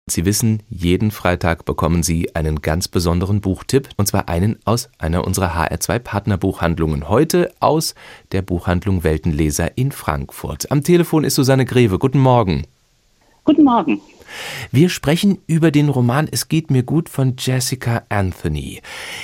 Sie wissen, jeden Freitag bekommen Sie einen ganz besonderen Buchtipp, und zwar einen aus einer unserer HR2-Partnerbuchhandlungen. Heute aus der Buchhandlung Weltenleser in Frankfurt. Am Telefon ist Susanne Greve. Guten Morgen. Guten Morgen. Wir sprechen über den Roman Es geht mir gut von Jessica Anthony.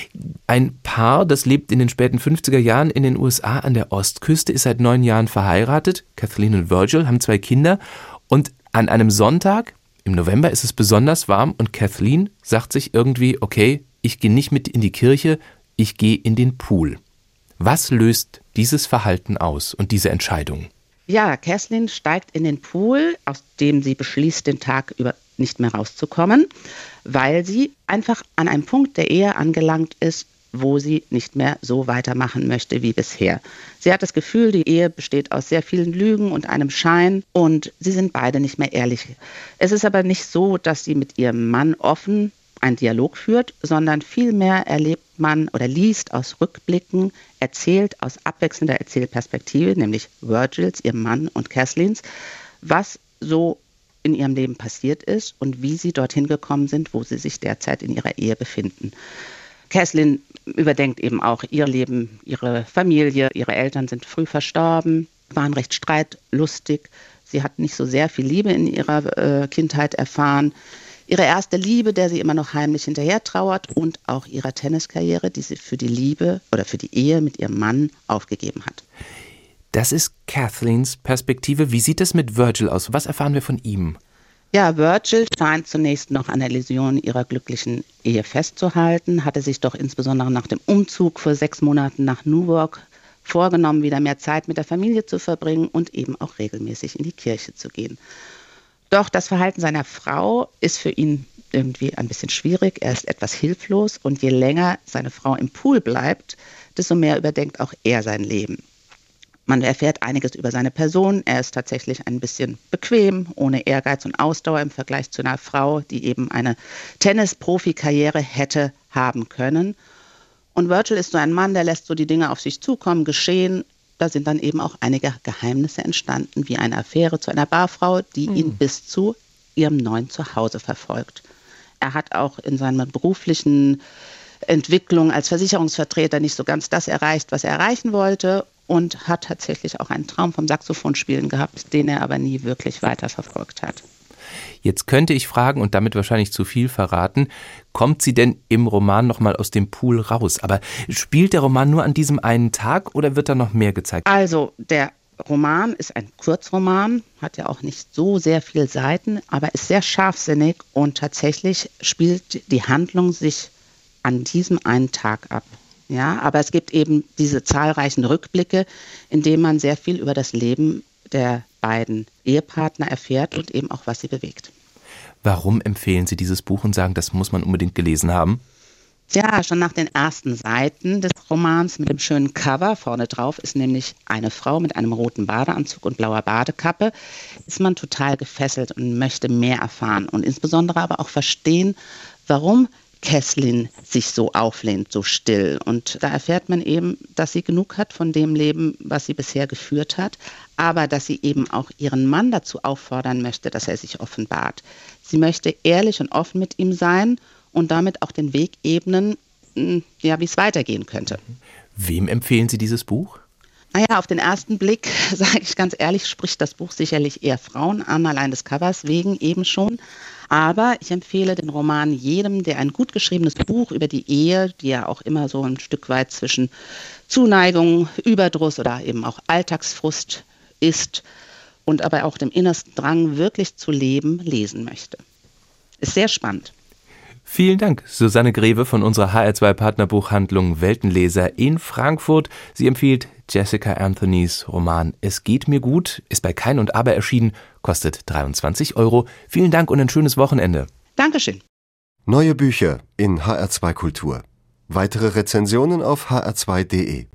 Ein Paar, das lebt in den späten 50er Jahren in den USA an der Ostküste, ist seit 9 Jahren verheiratet. Kathleen und Virgil haben 2 Kinder. Und an einem Sonntag, im November, ist es besonders warm und Kathleen sagt sich irgendwie, okay, ich gehe nicht mit in die Kirche, ich gehe in den Pool. Was löst dieses Verhalten aus und diese Entscheidung? Ja, Kathleen steigt in den Pool, aus dem sie beschließt, den Tag über nicht mehr rauszukommen, weil sie einfach an einem Punkt der Ehe angelangt ist, wo sie nicht mehr so weitermachen möchte wie bisher. Sie hat das Gefühl, die Ehe besteht aus sehr vielen Lügen und einem Schein und sie sind beide nicht mehr ehrlich. Es ist aber nicht so, dass sie mit ihrem Mann offen einen Dialog führt, sondern vielmehr erlebt man oder liest aus Rückblicken, erzählt aus abwechselnder Erzählperspektive, nämlich Virgils, ihrem Mann, und Kathleens, was so in ihrem Leben passiert ist und wie sie dorthin gekommen sind, wo sie sich derzeit in ihrer Ehe befinden. Kathleen überdenkt eben auch ihr Leben, ihre Familie. Ihre Eltern sind früh verstorben, waren recht streitlustig. Sie hat nicht so sehr viel Liebe in ihrer Kindheit erfahren. Ihre erste Liebe, der sie immer noch heimlich hinterher trauert, und auch ihrer Tenniskarriere, die sie für die Liebe oder für die Ehe mit ihrem Mann aufgegeben hat. Das ist Kathleens Perspektive. Wie sieht es mit Virgil aus? Was erfahren wir von ihm? Ja, Virgil scheint zunächst noch an der Illusion ihrer glücklichen Ehe festzuhalten, hatte sich doch insbesondere nach dem Umzug vor 6 Monaten nach Newark vorgenommen, wieder mehr Zeit mit der Familie zu verbringen und eben auch regelmäßig in die Kirche zu gehen. Doch das Verhalten seiner Frau ist für ihn irgendwie ein bisschen schwierig. Er ist etwas hilflos und je länger seine Frau im Pool bleibt, desto mehr überdenkt auch er sein Leben. Man erfährt einiges über seine Person. Er ist tatsächlich ein bisschen bequem, ohne Ehrgeiz und Ausdauer im Vergleich zu einer Frau, die eben eine Tennis-Profi-Karriere hätte haben können. Und Virgil ist so ein Mann, der lässt so die Dinge auf sich zukommen, geschehen. Da sind dann eben auch einige Geheimnisse entstanden, wie eine Affäre zu einer Barfrau, die ihn bis zu ihrem neuen Zuhause verfolgt. Er hat auch in seiner beruflichen Entwicklung als Versicherungsvertreter nicht so ganz das erreicht, was er erreichen wollte, und hat tatsächlich auch einen Traum vom Saxophonspielen gehabt, den er aber nie wirklich weiterverfolgt hat. Jetzt könnte ich fragen und damit wahrscheinlich zu viel verraten, kommt sie denn im Roman nochmal aus dem Pool raus? Aber spielt der Roman nur an diesem einen Tag oder wird da noch mehr gezeigt? Also der Roman ist ein Kurzroman, hat ja auch nicht so sehr viele Seiten, aber ist sehr scharfsinnig und tatsächlich spielt die Handlung sich an diesem einen Tag ab. Ja, aber es gibt eben diese zahlreichen Rückblicke, in denen man sehr viel über das Leben der beiden Ehepartner erfährt und eben auch, was sie bewegt. Warum empfehlen Sie dieses Buch und sagen, das muss man unbedingt gelesen haben? Ja, schon nach den ersten Seiten des Romans mit dem schönen Cover vorne drauf ist nämlich eine Frau mit einem roten Badeanzug und blauer Badekappe, ist man total gefesselt und möchte mehr erfahren und insbesondere aber auch verstehen, warum Kathleen sich so auflehnt, so still. Und da erfährt man eben, dass sie genug hat von dem Leben, was sie bisher geführt hat, aber dass sie eben auch ihren Mann dazu auffordern möchte, dass er sich offenbart. Sie möchte ehrlich und offen mit ihm sein und damit auch den Weg ebnen, ja, wie es weitergehen könnte. Wem empfehlen Sie dieses Buch? Naja, auf den ersten Blick, sage ich ganz ehrlich, spricht das Buch sicherlich eher Frauen an, allein des Covers wegen eben schon. Aber ich empfehle den Roman jedem, der ein gut geschriebenes Buch über die Ehe, die ja auch immer so ein Stück weit zwischen Zuneigung, Überdruss oder eben auch Alltagsfrust ist und aber auch dem innersten Drang, wirklich zu leben, lesen möchte. Ist sehr spannend. Vielen Dank, Susanne Greve von unserer HR2-Partnerbuchhandlung Weltenleser in Frankfurt. Sie empfiehlt Jessica Anthonys Roman Es geht mir gut, ist bei Kein und Aber erschienen, kostet 23 €. Vielen Dank und ein schönes Wochenende. Dankeschön. Neue Bücher in HR2 Kultur. Weitere Rezensionen auf hr2.de.